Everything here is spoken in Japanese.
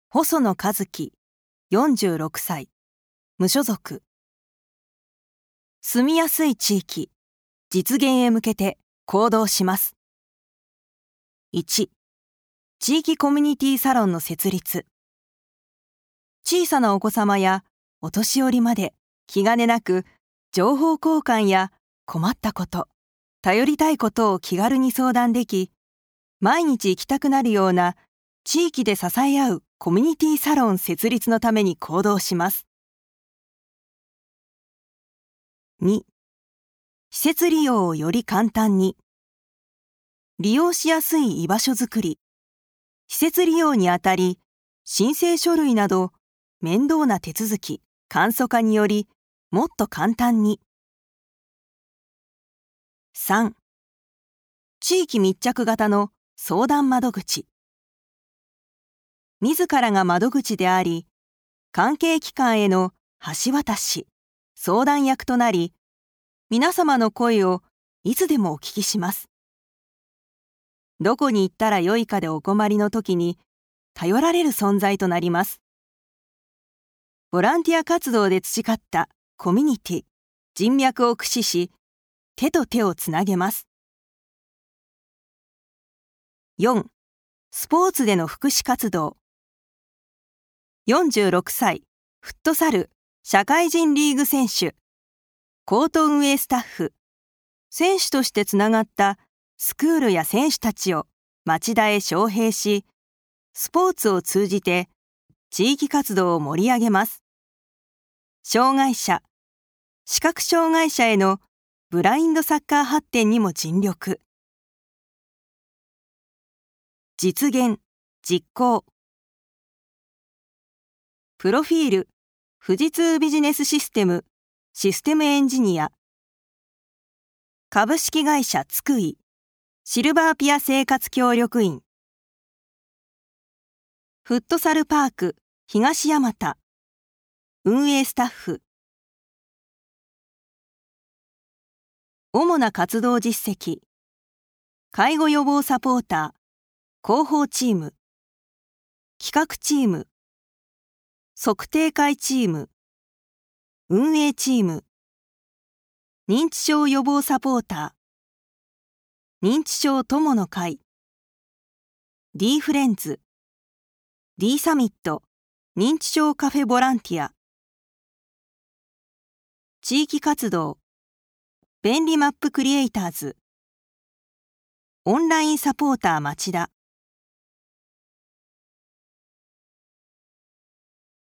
細野一樹、46歳、無所属。住みやすい地域、実現へ向けて行動します。1、地域コミュニティサロンの設立。小さなお子様やお年寄りまで気兼ねなく情報交換や困ったこと、頼りたいことを気軽に相談でき、毎日行きたくなるような地域で支え合うコミュニティサロン設立のために行動します。2、施設利用をより簡単に。利用しやすい居場所づくり。施設利用にあたり、申請書類など面倒な手続き、簡素化によりもっと簡単に。3、地域密着型の相談窓口。自らが窓口であり、関係機関への橋渡し、相談役となり、皆様の声をいつでもお聞きします。どこに行ったらよいかでお困りの時に頼られる存在となります。ボランティア活動で培ったコミュニティ、人脈を駆使し、手と手をつなげます。4、スポーツでの福祉活動。46歳、フットサル、社会人リーグ選手。コート運営スタッフ。選手としてつながったスクールや選手たちを町田へ招聘し、スポーツを通じて地域活動を盛り上げます。障害者、視覚障害者へのブラインドサッカー発展にも尽力。実現、実行。プロフィール、富士通ビジネスシステム、システムエンジニア。株式会社津久井、シルバーピア生活協力員。フットサルパーク、東大和。運営スタッフ。主な活動実績。介護予防サポーター、広報チーム。企画チーム。測定会チーム。運営チーム。認知症予防サポーター。認知症友の会。D フレンズ。D サミット。認知症カフェボランティア。地域活動。便利マップクリエイターズ。オンラインサポーター町田。